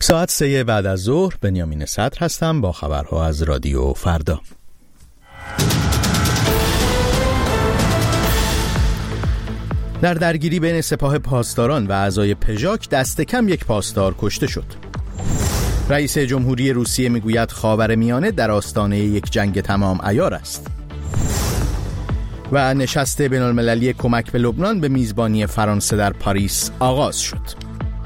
ساعت 3 بعد از ظهر بنیامین صدر هستم با خبرها از رادیو فردا. در درگیری بین سپاه پاسداران و اعضای پژاک دست کم یک پاسدار کشته شد. رئیس جمهوری روسیه میگوید خاورمیانه در آستانه یک جنگ تمام عیار است. و نشست بین‌المللی کمک به لبنان به میزبانی فرانسه در پاریس آغاز شد.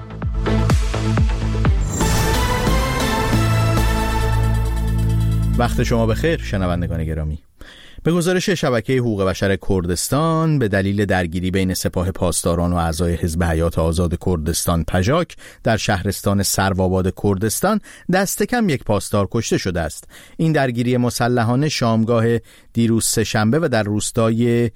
وقت شما بخیر شنوندگان گرامی. به گزارش شبکه حقوق بشر کردستان به دلیل درگیری بین سپاه پاسداران و اعضای حزب حیات آزاد کردستان پژاک در شهرستان سروآباد کردستان دست کم یک پاسدار کشته شده است. این درگیری مسلحانه شامگاه دیروز سه‌شنبه و در روستای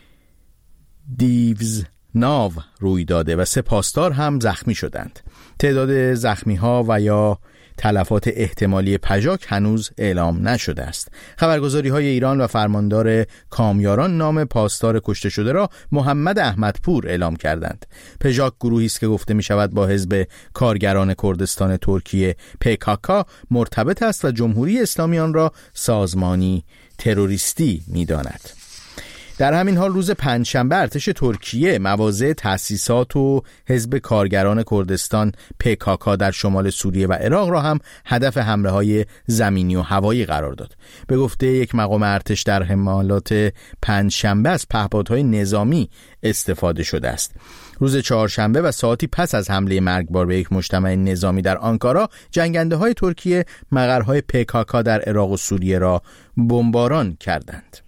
دیوزناو روی داده و 3 پاسدار هم زخمی شدند. تعداد زخمی‌ها و یا تلفات احتمالی پژاک هنوز اعلام نشده است. خبرگزاری‌های ایران و فرماندار کامیاران نام پاسدار کشته شده را محمد احمدپور اعلام کردند. پژاک گروهی است که گفته می‌شود با حزب کارگران کردستان ترکیه PKK مرتبط است و جمهوری اسلامی آن را سازمانی تروریستی می‌داند. در همین حال روز پنجشنبه ارتش ترکیه مواضع تأسیسات و حزب کارگران کردستان PKK در شمال سوریه و عراق را هم هدف حمله‌های زمینی و هوایی قرار داد. به گفته یک مقام ارتش در حملات پنجشنبه از پهپادهای نظامی استفاده شده است. روز چهارشنبه و ساعتی پس از حمله مرگبار به یک مجتمع نظامی در آنکارا، جنگنده‌های ترکیه مقرهای PKK در عراق و سوریه را بمباران کردند.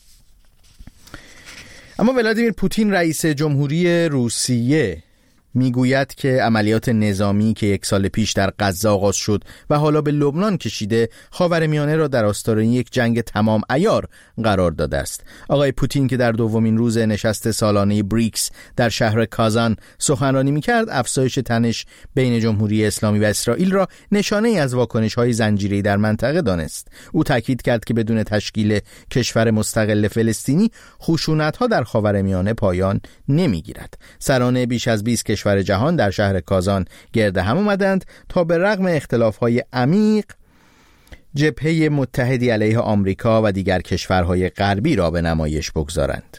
اما ولادیمیر پوتین رئیس جمهوری روسیه میگوید که عملیات نظامی که 1 سال پیش در غزه آغاز شد و حالا به لبنان کشیده خاورمیانه را در آستانه یک جنگ تمام عیار قرار داده است. آقای پوتین که در دومین روز نشست سالانه بریکس در شهر کازان سخنرانی میکرد، افزایش تنش بین جمهوری اسلامی و اسرائیل را نشانه ای از واکنش‌های زنجیره‌ای در منطقه دانست. او تاکید کرد که بدون تشکیل کشور مستقل فلسطینی خشونت‌ها در خاورمیانه پایان نمیگیرد. سران بیش از 20 کشور جهان در شهر کازان گرد هم آمدند تا به رغم اختلاف‌های عمیق جبهه متحدی علیه آمریکا و دیگر کشورهای غربی را به نمایش بگذارند.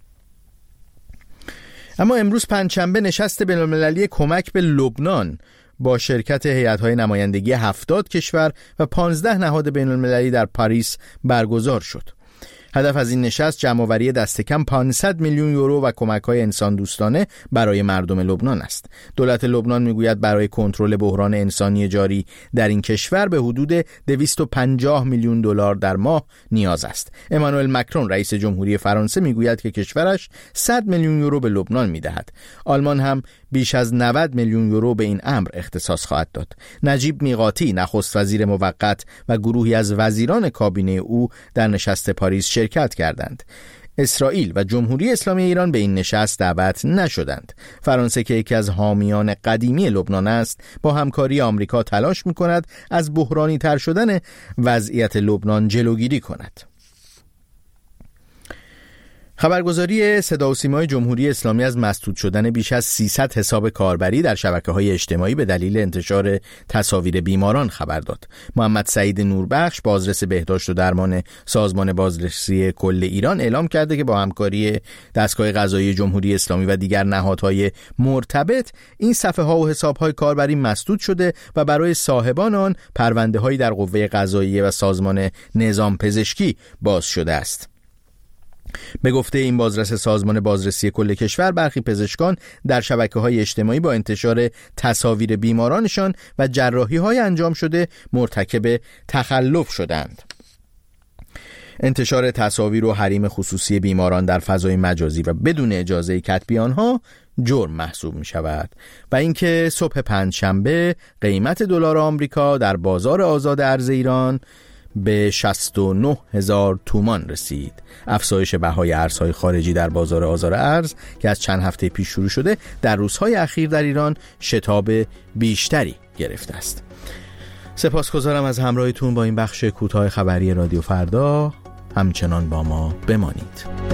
اما امروز پنجشنبه نشست بین‌المللی کمک به لبنان با شرکت هیئت‌های نمایندگی 70 کشور و 15 نهاد بین‌المللی در پاریس برگزار شد. هدف از این نشست جمع‌آوری دست کم 500 میلیون یورو و کمک‌های انسان دوستانه برای مردم لبنان است. دولت لبنان میگوید برای کنترل بحران انسانی جاری در این کشور به حدود 250 میلیون دلار در ماه نیاز است. امانوئل مکرون رئیس جمهوری فرانسه میگوید که کشورش 100 میلیون یورو به لبنان میدهد. آلمان هم بیش از 90 میلیون یورو به این امر اختصاص خواهد داد. نجیب میقاتی نخست وزیر موقت و گروهی از وزیران کابینه او در نشست پاریس شرکت کردند. اسرائیل و جمهوری اسلامی ایران به این نشست دعوت نشدند. فرانسه که یکی از حامیان قدیمی لبنان است، با همکاری آمریکا تلاش می‌کند از بحرانی تر شدن وضعیت لبنان جلوگیری کند. خبرگزاری صدا و سیمای جمهوری اسلامی از مسدود شدن بیش از 300 حساب کاربری در شبکه‌های اجتماعی به دلیل انتشار تصاویر بیماران خبر داد. محمد سعید نوربخش بازرس بهداشت و درمان سازمان بازرسی کل ایران اعلام کرده که با همکاری دستگاه قضایی جمهوری اسلامی و دیگر نهادهای مرتبط این صفحه‌ها و حساب‌های کاربری مسدود شده و برای صاحبان آن پرونده‌هایی در قوه قضاییه و سازمان نظام پزشکی باز شده است. به گفته این بازرس سازمان بازرسی کل کشور، برخی پزشکان در شبکه‌های اجتماعی با انتشار تصاویر بیمارانشان و جراحی‌های انجام شده مرتکب تخلف شدند. انتشار تصاویر و حریم خصوصی بیماران در فضای مجازی و بدون اجازه کتبی آنها جرم محسوب می شود. و اینکه صبح پنجشنبه قیمت دلار آمریکا در بازار آزاد ارز ایران به 69,000 تومان رسید. افزایش بهای ارزهای خارجی در بازار آزاد ارز که از چند هفته پیش شروع شده، در روزهای اخیر در ایران شتاب بیشتری گرفته است. سپاسگزارم از همراهیتون با این بخش کوتاه خبری رادیو فردا. همچنان با ما بمانید.